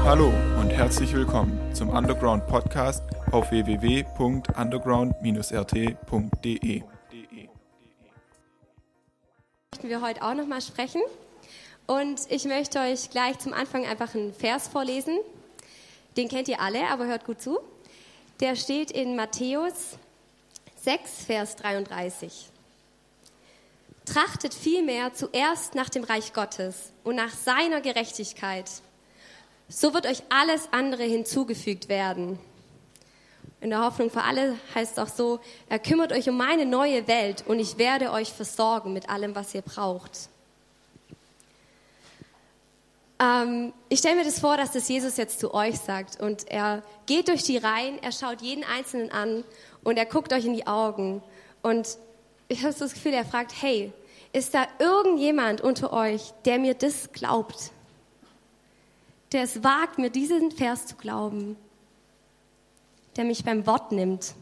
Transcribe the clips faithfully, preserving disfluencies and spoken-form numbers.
Hallo und herzlich willkommen zum Underground Podcast auf w w w punkt underground dash r t punkt d e. Möchten wir heute auch nochmal sprechen und ich möchte euch gleich zum Anfang einfach einen Vers vorlesen. Den kennt ihr alle, aber hört gut zu. Der steht in Matthäus sechs, Vers dreiunddreißig. Trachtet vielmehr zuerst nach dem Reich Gottes und nach seiner Gerechtigkeit. So wird euch alles andere hinzugefügt werden. In der Hoffnung für alle heißt es auch so, er kümmert euch um meine neue Welt und ich werde euch versorgen mit allem, was ihr braucht. Ähm, ich stelle mir das vor, dass das Jesus jetzt zu euch sagt und er geht durch die Reihen, er schaut jeden Einzelnen an und er guckt euch in die Augen und ich habe so das Gefühl, er fragt, hey, ist da irgendjemand unter euch, der mir das glaubt? Der es wagt, mir diesen Vers zu glauben, der mich beim Wort nimmt.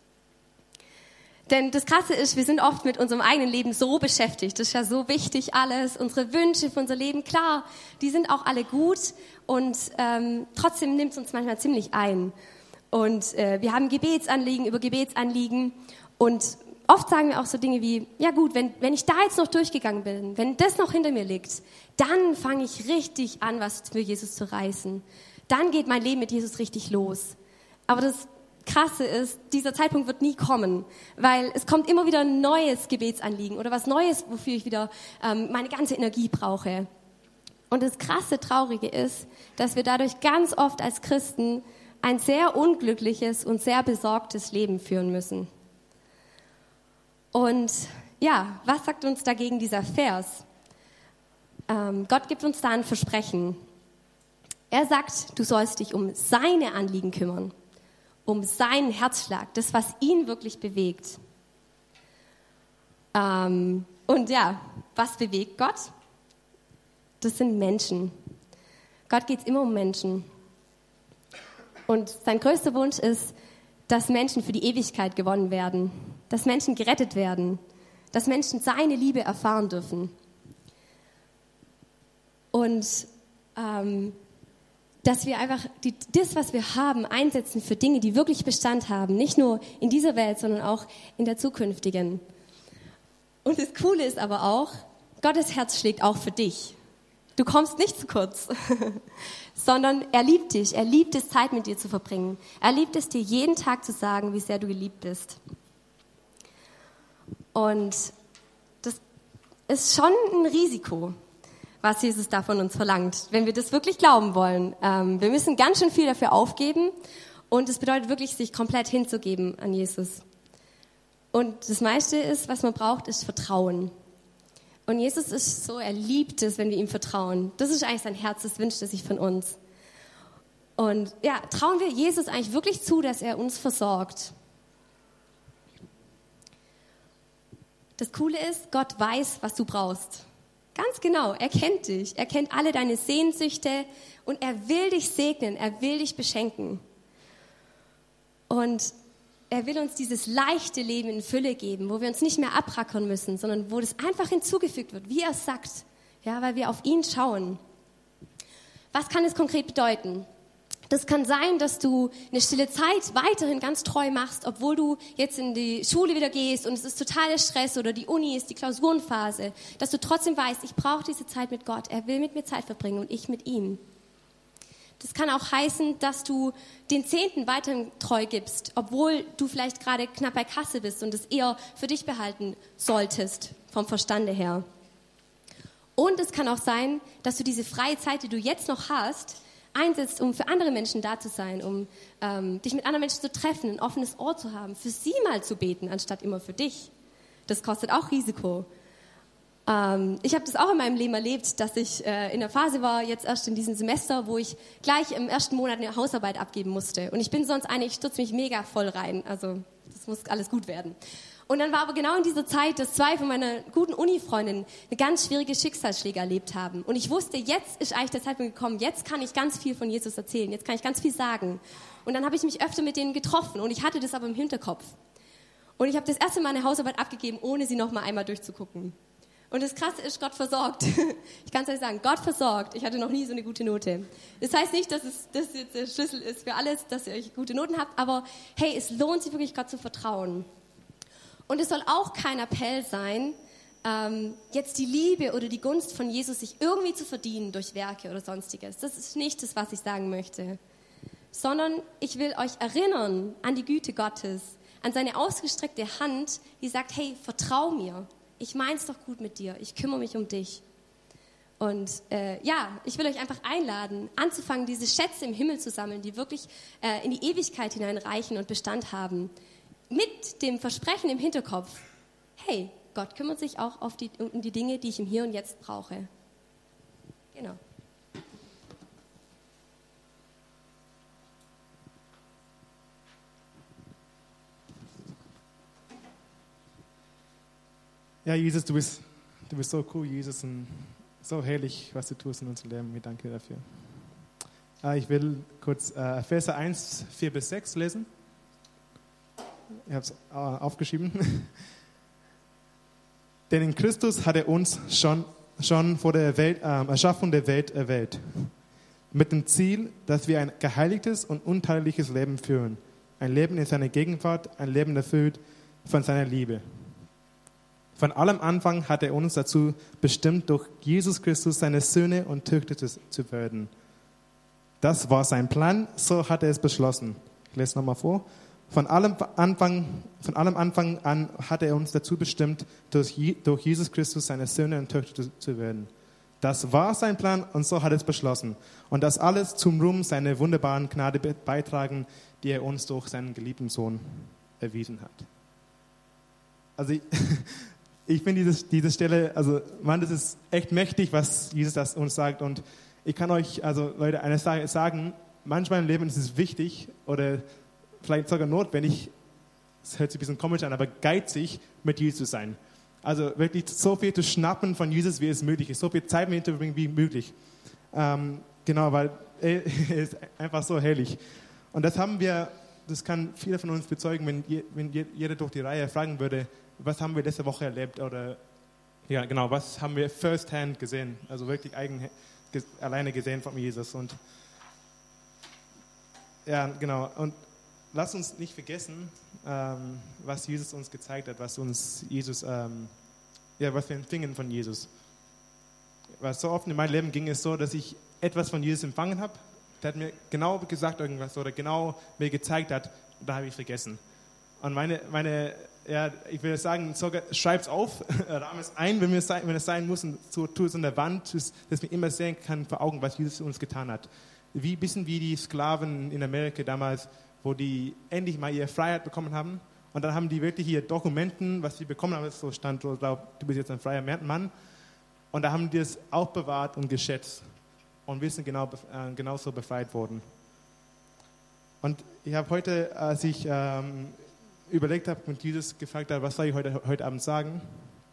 Denn das Krasse ist, wir sind oft mit unserem eigenen Leben so beschäftigt. Das ist ja so wichtig alles, unsere Wünsche für unser Leben, klar, die sind auch alle gut und ähm, trotzdem nimmt es uns manchmal ziemlich ein. Und äh, wir haben Gebetsanliegen über Gebetsanliegen und oft sagen wir auch so Dinge wie, ja gut, wenn, wenn ich da jetzt noch durchgegangen bin, wenn das noch hinter mir liegt, dann fange ich richtig an, was für Jesus zu reißen. Dann geht mein Leben mit Jesus richtig los. Aber das Krasse ist, dieser Zeitpunkt wird nie kommen, weil es kommt immer wieder ein neues Gebetsanliegen oder was Neues, wofür ich wieder ähm, meine ganze Energie brauche. Und das krasse, Traurige ist, dass wir dadurch ganz oft als Christen ein sehr unglückliches und sehr besorgtes Leben führen müssen. Und ja, was sagt uns dagegen dieser Vers? Ähm, Gott gibt uns da ein Versprechen. Er sagt, du sollst dich um seine Anliegen kümmern, um seinen Herzschlag, das, was ihn wirklich bewegt. Ähm, und ja, was bewegt Gott? Das sind Menschen. Gott geht es immer um Menschen. Und sein größter Wunsch ist, dass Menschen für die Ewigkeit gewonnen werden, dass Menschen gerettet werden, dass Menschen seine Liebe erfahren dürfen. Und ähm, dass wir einfach die, das, was wir haben, einsetzen für Dinge, die wirklich Bestand haben, nicht nur in dieser Welt, sondern auch in der zukünftigen. Und das Coole ist aber auch, Gottes Herz schlägt auch für dich. Du kommst nicht zu kurz, sondern er liebt dich. Er liebt es, Zeit mit dir zu verbringen. Er liebt es, dir jeden Tag zu sagen, wie sehr du geliebt bist. Und das ist schon ein Risiko, was Jesus da von uns verlangt, wenn wir das wirklich glauben wollen. Ähm, wir müssen ganz schön viel dafür aufgeben und es bedeutet wirklich, sich komplett hinzugeben an Jesus. Und das meiste ist, was man braucht, ist Vertrauen. Und Jesus ist so, er liebt es, wenn wir ihm vertrauen. Das ist eigentlich sein Herz, das wünscht er sich von uns. Und ja, trauen wir Jesus eigentlich wirklich zu, dass er uns versorgt. Das Coole ist, Gott weiß, was du brauchst. Ganz genau, er kennt dich, er kennt alle deine Sehnsüchte und er will dich segnen, er will dich beschenken. Und er will uns dieses leichte Leben in Fülle geben, wo wir uns nicht mehr abrackern müssen, sondern wo das einfach hinzugefügt wird, wie er es sagt, ja, weil wir auf ihn schauen. Was kann es konkret bedeuten? Das kann sein, dass du eine stille Zeit weiterhin ganz treu machst, obwohl du jetzt in die Schule wieder gehst und es ist totaler Stress oder die Uni ist die Klausurenphase, dass du trotzdem weißt, ich brauche diese Zeit mit Gott, er will mit mir Zeit verbringen und ich mit ihm. Das kann auch heißen, dass du den Zehnten weiterhin treu gibst, obwohl du vielleicht gerade knapp bei Kasse bist und es eher für dich behalten solltest, vom Verstande her. Und es kann auch sein, dass du diese freie Zeit, die du jetzt noch hast, einsetzt, um für andere Menschen da zu sein, um ähm, dich mit anderen Menschen zu treffen, ein offenes Ohr zu haben, für sie mal zu beten, anstatt immer für dich. Das kostet auch Risiko. Ähm, ich habe das auch in meinem Leben erlebt, dass ich äh, in der Phase war, jetzt erst in diesem Semester, wo ich gleich im ersten Monat eine Hausarbeit abgeben musste. Und ich bin sonst eine, ich stürze mich mega voll rein, also das muss alles gut werden. Und dann war aber genau in dieser Zeit, dass zwei von meiner guten Uni-Freundinnen eine ganz schwierige Schicksalsschläge erlebt haben. Und ich wusste, jetzt ist eigentlich der Zeitpunkt gekommen, jetzt kann ich ganz viel von Jesus erzählen, jetzt kann ich ganz viel sagen. Und dann habe ich mich öfter mit denen getroffen und ich hatte das aber im Hinterkopf. Und ich habe das erste Mal eine Hausarbeit abgegeben, ohne sie noch mal einmal durchzugucken. Und das Krasse ist, Gott versorgt. Ich kann es euch sagen, Gott versorgt. Ich hatte noch nie so eine gute Note. Das heißt nicht, dass es das jetzt der Schlüssel ist für alles, dass ihr euch gute Noten habt, aber hey, es lohnt sich wirklich, Gott zu vertrauen. Und es soll auch kein Appell sein, ähm, jetzt die Liebe oder die Gunst von Jesus sich irgendwie zu verdienen durch Werke oder Sonstiges. Das ist nicht das, was ich sagen möchte. Sondern ich will euch erinnern an die Güte Gottes, an seine ausgestreckte Hand, die sagt, hey, vertrau mir. Ich mein's doch gut mit dir. Ich kümmere mich um dich. Und äh, ja, ich will euch einfach einladen, anzufangen, diese Schätze im Himmel zu sammeln, die wirklich äh, in die Ewigkeit hineinreichen und Bestand haben. Mit dem Versprechen im Hinterkopf, hey, Gott kümmert sich auch auf die, um die Dinge, die ich im Hier und Jetzt brauche. Genau. Ja, Jesus, du bist, du bist so cool, Jesus, und so herrlich, was du tust in unserem Leben. Wir danken dir dafür. Äh, ich will kurz äh, Verse eins, vier bis sechs lesen. Ich habe es äh, aufgeschrieben. Denn in Christus hat er uns schon, schon vor der Welt, äh, Erschaffung der Welt erwählt. Mit dem Ziel, dass wir ein geheiligtes und unteilliches Leben führen. Ein Leben in seiner Gegenwart, ein Leben erfüllt von seiner Liebe. Von allem Anfang hat er uns dazu bestimmt, durch Jesus Christus seine Söhne und Töchter zu werden. Das war sein Plan, so hat er es beschlossen. Ich lese nochmal vor. Von allem Anfang, von allem Anfang an hat er uns dazu bestimmt, durch, durch Jesus Christus seine Söhne und Töchter zu werden. Das war sein Plan und so hat er es beschlossen. Und das alles zum Ruhm seiner wunderbaren Gnade beitragen, die er uns durch seinen geliebten Sohn erwiesen hat. Also ich, ich finde diese, diese Stelle, also Mann, das ist echt mächtig, was Jesus das uns sagt. Und ich kann euch, also Leute, eine Sache sagen, manchmal im Leben ist es wichtig oder vielleicht sogar notwendig, es hört sich ein bisschen komisch an, aber geizig mit Jesus zu sein. Also wirklich so viel zu schnappen von Jesus, wie es möglich ist, so viel Zeit mit ihm zu verbringen, wie möglich. Ähm, genau, weil er ist einfach so herrlich. Und das haben wir, das kann viele von uns bezeugen, wenn, je, wenn jeder durch die Reihe fragen würde, was haben wir letzte Woche erlebt oder ja genau, was haben wir first hand gesehen, also wirklich eigen, ges, alleine gesehen von Jesus. Und ja, genau, und lass uns nicht vergessen, ähm, was Jesus uns gezeigt hat, was uns Jesus, ähm, ja, was wir empfingen von Jesus. Weil so oft in meinem Leben ging es so, dass ich etwas von Jesus empfangen habe, der hat mir genau gesagt irgendwas oder genau mir gezeigt hat, und da habe ich vergessen. Und meine, meine, ja, ich würde sagen, sogar schreib es auf, rahm es ein, wenn, wir sein, wenn es sein muss, und so tu es an der Wand, dass, dass man immer sehen kann vor Augen, was Jesus uns getan hat. Wie ein bisschen wie die Sklaven in Amerika damals, wo die endlich mal ihre Freiheit bekommen haben. Und dann haben die wirklich hier Dokumenten, was sie bekommen haben, so stand, ich glaube, du bist jetzt ein freier Mann. Und da haben die es aufbewahrt und geschätzt. Und wir sind genau, äh, genauso befreit worden. Und ich habe heute, als ich ähm, überlegt habe und Jesus gefragt habe, was soll ich heute, heute Abend sagen,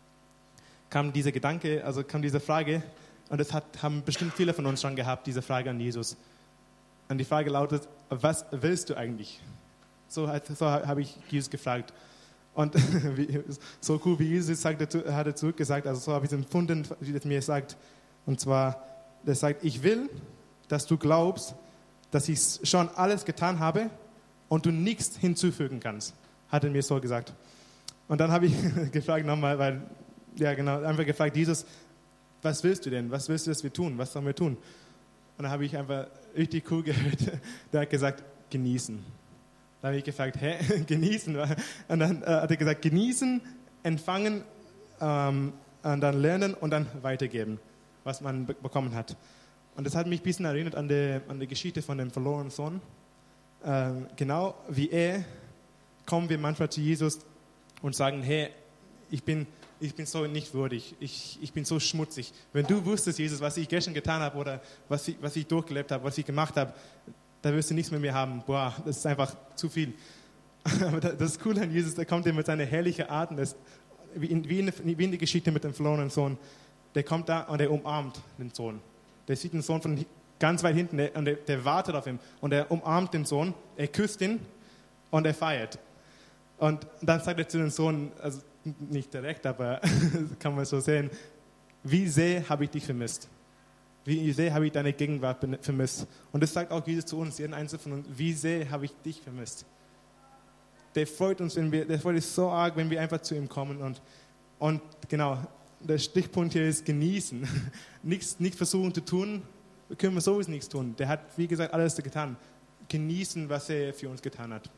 kam dieser Gedanke, also kam diese Frage, und das hat, haben bestimmt viele von uns schon gehabt, diese Frage an Jesus. Und die Frage lautet, was willst du eigentlich? So, so habe ich Jesus gefragt. Und so cool wie Jesus sagt, hat er zurückgesagt, also so habe ich es empfunden, wie er mir sagt. Und zwar, er sagt, ich will, dass du glaubst, dass ich schon alles getan habe und du nichts hinzufügen kannst, hat er mir so gesagt. Und dann habe ich gefragt nochmal, weil, ja genau, einfach gefragt, Jesus, was willst du denn? Was willst du, dass wir tun? Was sollen wir tun? Und dann habe ich einfach richtig cool gehört, der hat gesagt, genießen. Da habe ich gefragt, hä, genießen? Und dann äh, hat er gesagt, genießen, empfangen, ähm, und dann lernen und dann weitergeben, was man be- bekommen hat. Und das hat mich ein bisschen erinnert an die, an die Geschichte von dem verlorenen Sohn. Ähm, genau wie er kommen wir manchmal zu Jesus und sagen, hey, ich bin, ich bin so nicht würdig, ich, ich bin so schmutzig. Wenn du wüsstest, Jesus, was ich gestern getan habe oder was ich, was ich durchgelebt habe, was ich gemacht habe, da wirst du nichts mit mir haben. Boah, das ist einfach zu viel. Aber das ist cool an Jesus, da kommt er mit seiner herrlichen Art, das, wie, in, wie, in, wie in die Geschichte mit dem verlorenen Sohn. Der kommt da und er umarmt den Sohn. Der sieht den Sohn von ganz weit hinten der, und der, der wartet auf ihn. Und er umarmt den Sohn, er küsst ihn und er feiert. Und dann sagt er zu dem Sohn, also nicht direkt, aber kann man so sehen, wie sehr habe ich dich vermisst? Wie sehr habe ich deine Gegenwart vermisst? Und das sagt auch Jesus zu uns, jeden Einzelnen von uns, wie sehr habe ich dich vermisst? Der freut uns, wenn wir, der freut uns so arg, wenn wir einfach zu ihm kommen. Und, und genau, der Stichpunkt hier ist genießen. Nichts, nicht versuchen zu tun, können wir sowieso nichts tun. Der hat, wie gesagt, alles getan. Genießen, was er für uns getan hat.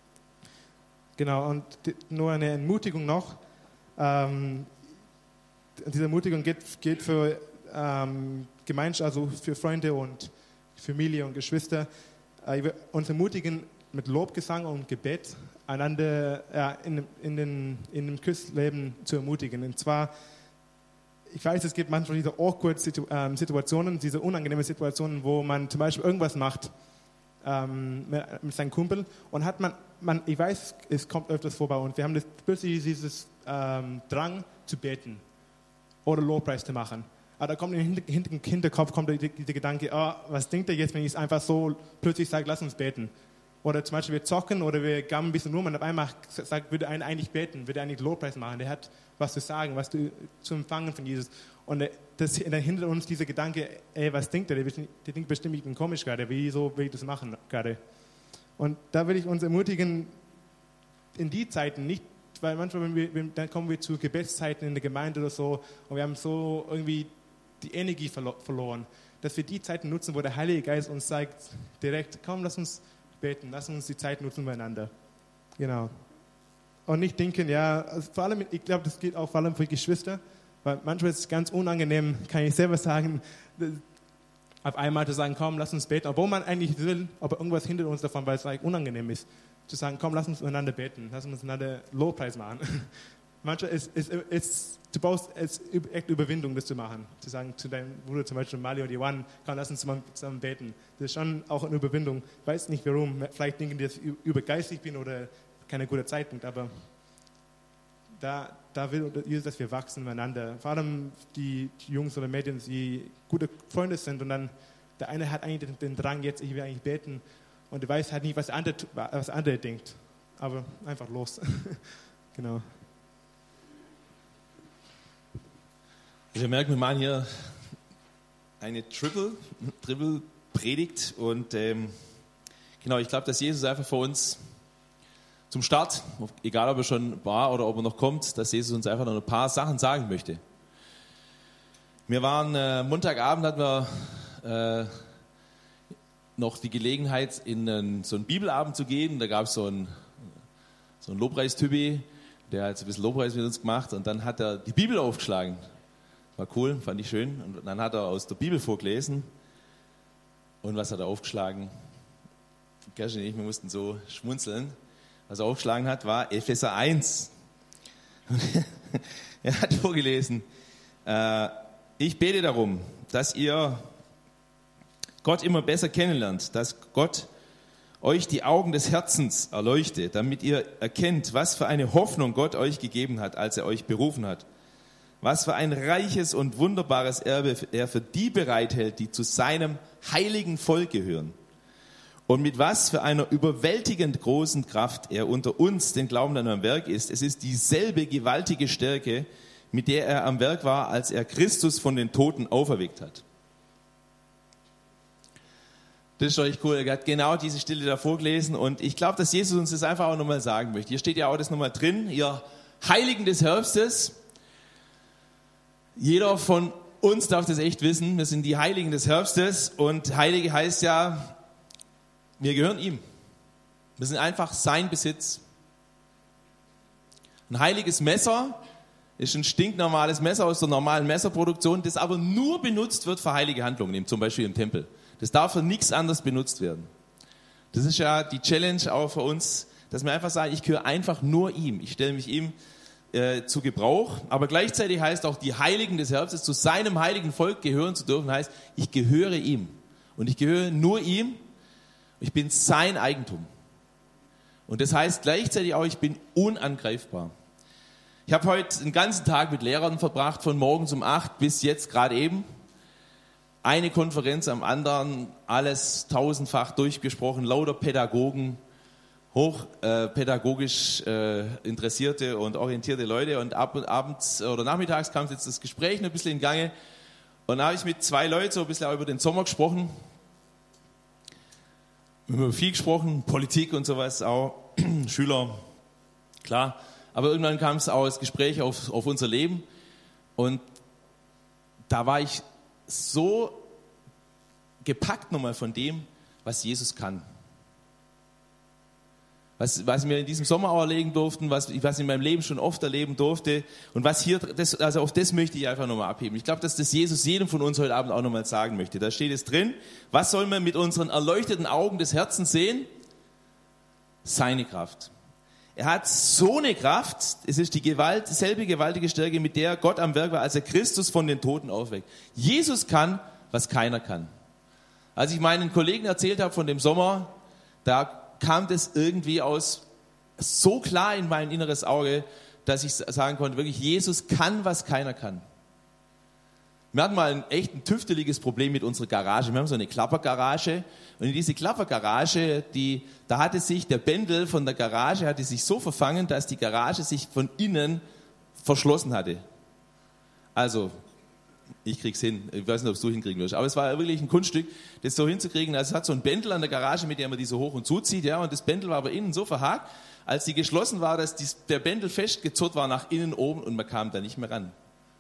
Genau, und nur eine Ermutigung noch. Ähm, diese Ermutigung geht, geht für ähm, Gemeinschaft, also für Freunde und Familie und Geschwister. Äh, ich will uns ermutigen, mit Lobgesang und Gebet einander ja, in, in, den, in dem Christleben zu ermutigen. Und zwar, ich weiß, es gibt manchmal diese awkward Situ- ähm, Situationen, diese unangenehmen Situationen, wo man zum Beispiel irgendwas macht ähm, mit, mit seinem Kumpel und hat man, man, ich weiß, es kommt öfters vor bei uns, wir haben das, plötzlich dieses ähm, Drang zu beten oder Lobpreis zu machen. Aber da kommt im Hinterkopf kommt der, der Gedanke, oh, was denkt er jetzt, wenn ich es einfach so plötzlich sage, lass uns beten. Oder zum Beispiel wir zocken oder wir gammeln ein bisschen rum und auf einmal sagt, würde einer eigentlich beten, würde eigentlich Lobpreis machen. Der hat was zu sagen, was zu, zu empfangen von Jesus. Und das, dann hindert uns dieser Gedanke, ey, was denkt er? Der, der denkt bestimmt, ich bin komisch gerade. Wieso will ich das machen gerade? Und da will ich uns ermutigen, in die Zeiten nicht, weil manchmal, wenn wir, wenn, dann kommen wir zu Gebetszeiten in der Gemeinde oder so und wir haben so irgendwie die Energie verlo- verloren, dass wir die Zeiten nutzen, wo der Heilige Geist uns sagt, direkt, komm, lass uns beten, lass uns die Zeit nutzen miteinander. Genau. Und nicht denken, ja, also vor allem, ich glaube, das geht auch vor allem für Geschwister, weil manchmal ist es ganz unangenehm, kann ich selber sagen, auf einmal zu sagen, komm, lass uns beten, obwohl man eigentlich will, aber irgendwas hindert uns davon, weil es eigentlich unangenehm ist, zu sagen, komm, lass uns miteinander beten, lass uns miteinander Lobpreis machen. Manchmal ist es, ist, du brauchst es echt Überwindung, das zu machen. Zu sagen zu deinem Bruder, zum Beispiel Mali oder Johan, komm, lass uns zusammen beten. Das ist schon auch eine Überwindung. Ich weiß nicht warum. Vielleicht denken die, dass ich übergeistig bin oder kein guter Zeitpunkt, aber da, da will Jesus, dass wir wachsen miteinander. Vor allem die Jungs oder Mädchen, die gute Freunde sind und dann der eine hat eigentlich den, den Drang, jetzt ich will eigentlich beten und der weiß halt nicht, was der andere, was der andere denkt. Aber einfach los. Genau. Wir merken, wir machen hier eine Triple, Triple Predigt und ähm, genau, ich glaube, dass Jesus einfach für uns zum Start, egal ob er schon war oder ob er noch kommt, dass Jesus uns einfach noch ein paar Sachen sagen möchte. Wir waren äh, Montagabend, hatten wir äh, noch die Gelegenheit, in einen, so einen Bibelabend zu gehen. Da gab es so einen, so einen Lobpreistypi, der hat so ein bisschen Lobpreis mit uns gemacht und dann hat er die Bibel aufgeschlagen. War cool, fand ich schön. Und dann hat er aus der Bibel vorgelesen. Und was hat er aufgeschlagen? Kerstin und ich, wir mussten so schmunzeln. Was er aufgeschlagen hat, war Epheser eins. Er hat vorgelesen, äh, ich bete darum, dass ihr Gott immer besser kennenlernt, dass Gott euch die Augen des Herzens erleuchte, damit ihr erkennt, was für eine Hoffnung Gott euch gegeben hat, als er euch berufen hat. Was für ein reiches und wunderbares Erbe er für die bereithält, die zu seinem heiligen Volk gehören. Und mit was für einer überwältigend großen Kraft er unter uns, den Glaubenden, am Werk ist. Es ist dieselbe gewaltige Stärke, mit der er am Werk war, als er Christus von den Toten auferweckt hat. Das ist doch echt cool. Er hat genau diese Stelle da vorgelesen. Und ich glaube, dass Jesus uns das einfach auch nochmal sagen möchte. Hier steht ja auch das nochmal drin. Ihr Heiligen des Herbstes. Jeder von uns darf das echt wissen. Wir sind die Heiligen des Herbstes. Und Heilige heißt ja, wir gehören ihm. Wir sind einfach sein Besitz. Ein heiliges Messer ist ein stinknormales Messer aus der normalen Messerproduktion, das aber nur benutzt wird für heilige Handlungen, zum Beispiel im Tempel. Das darf für nichts anderes benutzt werden. Das ist ja die Challenge auch für uns, dass wir einfach sagen, ich gehöre einfach nur ihm. Ich stelle mich ihm äh, zu Gebrauch. Aber gleichzeitig heißt auch, die Heiligen des Herbstes zu seinem heiligen Volk gehören zu dürfen, heißt, ich gehöre ihm. Und ich gehöre nur ihm. Ich bin sein Eigentum. Und das heißt gleichzeitig auch, ich bin unangreifbar. Ich habe heute den ganzen Tag mit Lehrern verbracht, von morgens um acht bis jetzt gerade eben. Eine Konferenz am anderen, alles tausendfach durchgesprochen, lauter Pädagogen. hochpädagogisch äh, äh, interessierte und orientierte Leute. Und ab und abends oder nachmittags kam jetzt das Gespräch ein bisschen in Gange. Und da habe ich mit zwei Leuten so ein bisschen auch über den Sommer gesprochen. Wir haben über viel gesprochen, Politik und sowas auch, Schüler, klar. Aber irgendwann kam es auch das Gespräch auf, auf unser Leben. Und da war ich so gepackt nochmal von dem, was Jesus kann. Was, was wir in diesem Sommer auch erleben durften, was, was ich in meinem Leben schon oft erleben durfte. Und was hier, das, also auf das möchte ich einfach nochmal abheben. Ich glaube, dass das Jesus jedem von uns heute Abend auch nochmal sagen möchte. Da steht es drin. Was sollen wir mit unseren erleuchteten Augen des Herzens sehen? Seine Kraft. Er hat so eine Kraft, es ist die Gewalt, dieselbe gewaltige Stärke, mit der Gott am Werk war, als er Christus von den Toten aufweckt. Jesus kann, was keiner kann. Als ich meinen Kollegen erzählt habe von dem Sommer, da kam das irgendwie aus so klar in mein inneres Auge, dass ich sagen konnte, wirklich, Jesus kann, was keiner kann. Wir hatten mal ein echt ein tüfteliges Problem mit unserer Garage. Wir haben so eine Klappergarage und in diese Klappergarage, die, da hatte sich der Bändel von der Garage hatte sich so verfangen, dass die Garage sich von innen verschlossen hatte. Also, ich krieg's hin. Ich weiß nicht, ob es du hinkriegen wirst. Aber es war wirklich ein Kunststück, das so hinzukriegen. Also es hat so ein Bändel an der Garage, mit dem man die so hoch und zuzieht. Ja, und das Bändel war aber innen so verhakt, als die geschlossen war, dass dies, der Bändel festgezurrt war nach innen oben und man kam da nicht mehr ran.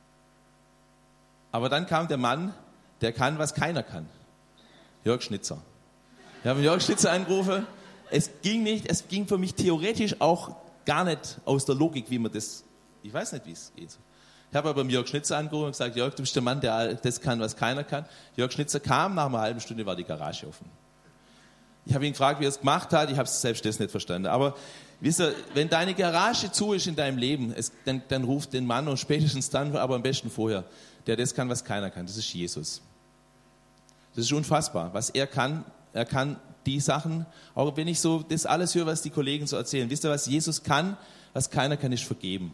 Aber dann kam der Mann, der kann, was keiner kann. Jörg Schnitzer. Wir haben Jörg Schnitzer angerufen. Es ging nicht, es ging für mich theoretisch auch gar nicht aus der Logik, wie man das, ich weiß nicht, wie es geht. Ich habe aber Jörg Schnitzer angerufen und gesagt, Jörg, du bist der Mann, der das kann, was keiner kann. Jörg Schnitzer kam, nach einer halben Stunde war die Garage offen. Ich habe ihn gefragt, wie er es gemacht hat, ich habe es selbst das nicht verstanden. Aber wisst ihr, wenn deine Garage zu ist in deinem Leben, es, dann, dann ruft den Mann und spätestens dann, aber am besten vorher, der das kann, was keiner kann. Das ist Jesus. Das ist unfassbar, was er kann. Er kann die Sachen, auch wenn ich so das alles höre, was die Kollegen so erzählen. Wisst ihr, was Jesus kann, was keiner kann, ist vergeben.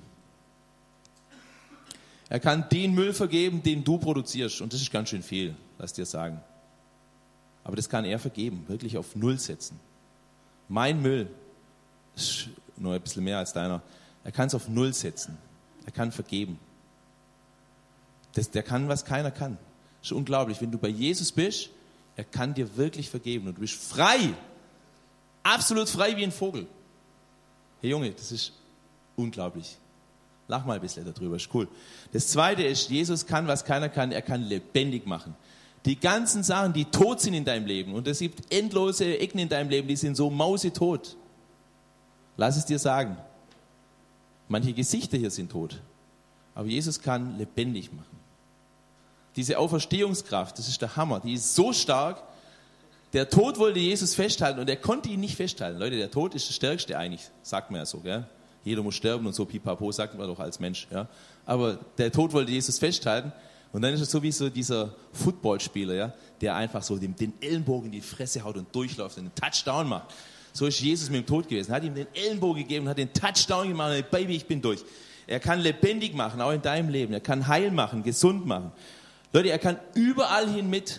Er kann den Müll vergeben, den du produzierst. Und das ist ganz schön viel, lass dir sagen. Aber das kann er vergeben, wirklich auf Null setzen. Mein Müll ist nur ein bisschen mehr als deiner. Er kann es auf Null setzen. Er kann vergeben. Das, der kann, was keiner kann. Das ist unglaublich. Wenn du bei Jesus bist, er kann dir wirklich vergeben. Und du bist frei. Absolut frei wie ein Vogel. Hey Junge, das ist unglaublich. Lach mal ein bisschen darüber, ist cool. Das Zweite ist, Jesus kann, was keiner kann, er kann lebendig machen. Die ganzen Sachen, die tot sind in deinem Leben, und es gibt endlose Ecken in deinem Leben, die sind so mausetot. Lass es dir sagen. Manche Gesichter hier sind tot. Aber Jesus kann lebendig machen. Diese Auferstehungskraft, das ist der Hammer, die ist so stark. Der Tod wollte Jesus festhalten und er konnte ihn nicht festhalten. Leute, der Tod ist das Stärkste eigentlich, sagt man ja so, gell? Jeder muss sterben und so pipapo, sagt man doch als Mensch. Ja? Aber der Tod wollte Jesus festhalten. Und dann ist es so wie so dieser Footballspieler, ja? Der einfach so den, den Ellenbogen in die Fresse haut und durchläuft und einen Touchdown macht. So ist Jesus mit dem Tod gewesen. Er hat ihm den Ellenbogen gegeben, hat den Touchdown gemacht und Baby, ich bin durch. Er kann lebendig machen, auch in deinem Leben. Er kann heil machen, gesund machen. Leute, er kann überall hin mit.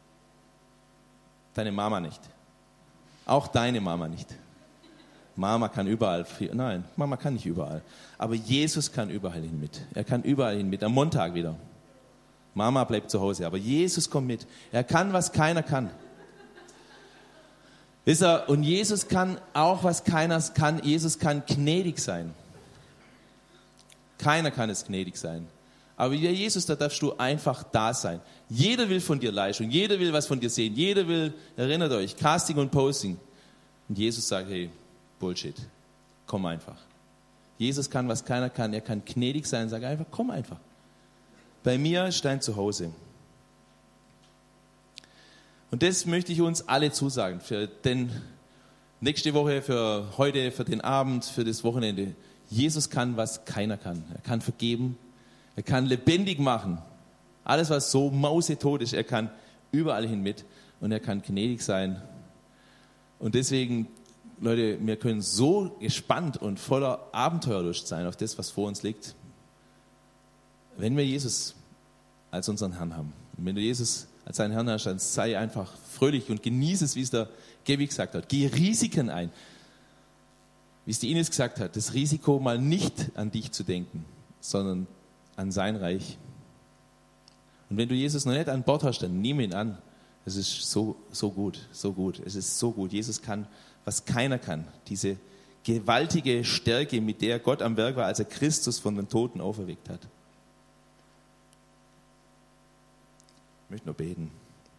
Deine Mama nicht. Auch deine Mama nicht. Mama kann überall, nein, Mama kann nicht überall. Aber Jesus kann überall hin mit. Er kann überall hin mit. Am Montag wieder. Mama bleibt zu Hause, aber Jesus kommt mit. Er kann, was keiner kann. Wisst ihr, und Jesus kann auch, was keiner kann. Jesus kann gnädig sein. Keiner kann es gnädig sein. Aber wie Jesus, da darfst du einfach da sein. Jeder will von dir Leistung, jeder will was von dir sehen, jeder will, erinnert euch, Casting und Posting. Und Jesus sagt, hey, Bullshit. Komm einfach. Jesus kann, was keiner kann. Er kann gnädig sein. Sag einfach, komm einfach. Bei mir ist dein Zuhause. Und das möchte ich uns alle zusagen. Für den nächste Woche, für heute, für den Abend, für das Wochenende. Jesus kann, was keiner kann. Er kann vergeben. Er kann lebendig machen. Alles, was so mausetot ist, er kann überall hin mit. Und er kann gnädig sein. Und deswegen, Leute, wir können so gespannt und voller Abenteuerlust sein auf das, was vor uns liegt, wenn wir Jesus als unseren Herrn haben. Und wenn du Jesus als deinen Herrn hast, dann sei einfach fröhlich und genieße es, wie es der Gaby gesagt hat. Geh Risiken ein. wie es die Ines gesagt hat, das Risiko mal nicht an dich zu denken, sondern an sein Reich. Und wenn du Jesus noch nicht an Bord hast, dann nimm ihn an. Es ist so, so gut, so gut. Es ist so gut. Jesus kann, was keiner kann. Diese gewaltige Stärke, mit der Gott am Werk war, als er Christus von den Toten auferweckt hat. Ich möchte noch beten.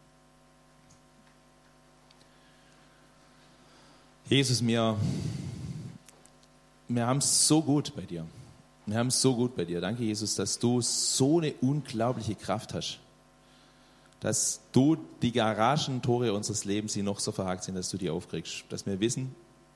Jesus, wir, wir haben es so gut bei dir. Wir haben es so gut bei dir. Danke, Jesus, dass du so eine unglaubliche Kraft hast. Dass du die Garagentore unseres Lebens, die noch so verhakt sind, dass du die aufkriegst. Dass wir wissen,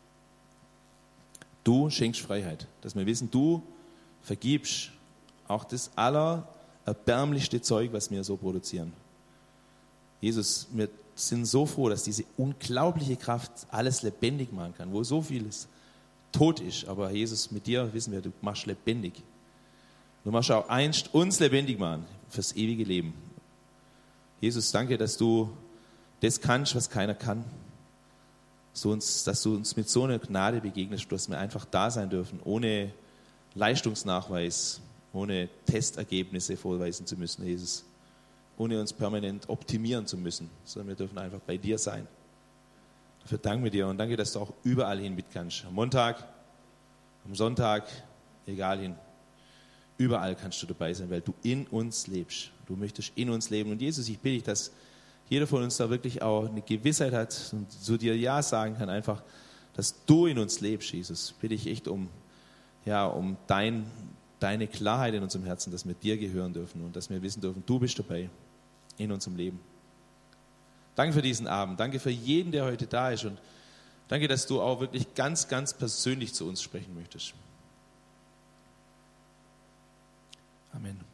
du schenkst Freiheit. Dass wir wissen, du vergibst auch das allererbärmlichste Zeug, was wir so produzieren. Jesus, wir sind so froh, dass diese unglaubliche Kraft alles lebendig machen kann, wo so vieles tot ist. Aber Jesus, mit dir wissen wir, du machst lebendig. Du machst auch einst uns lebendig machen fürs ewige Leben. Jesus, danke, dass du das kannst, was keiner kann. So uns, dass du uns mit so einer Gnade begegnest, dass wir einfach da sein dürfen, ohne Leistungsnachweis, ohne Testergebnisse vorweisen zu müssen, Jesus. Ohne uns permanent optimieren zu müssen, sondern wir dürfen einfach bei dir sein. Dafür danken wir dir und danke, dass du auch überall hin mit kannst. Am Montag, am Sonntag, egal hin. Überall kannst du dabei sein, weil du in uns lebst. Du möchtest in uns leben. Und Jesus, ich bitte dich, dass jeder von uns da wirklich auch eine Gewissheit hat und zu dir Ja sagen kann, einfach, dass du in uns lebst, Jesus. Bitte ich echt um, ja, um dein, deine Klarheit in unserem Herzen, dass wir dir gehören dürfen und dass wir wissen dürfen, du bist dabei in unserem Leben. Danke für diesen Abend. Danke für jeden, der heute da ist. Und danke, dass du auch wirklich ganz, ganz persönlich zu uns sprechen möchtest. Amen.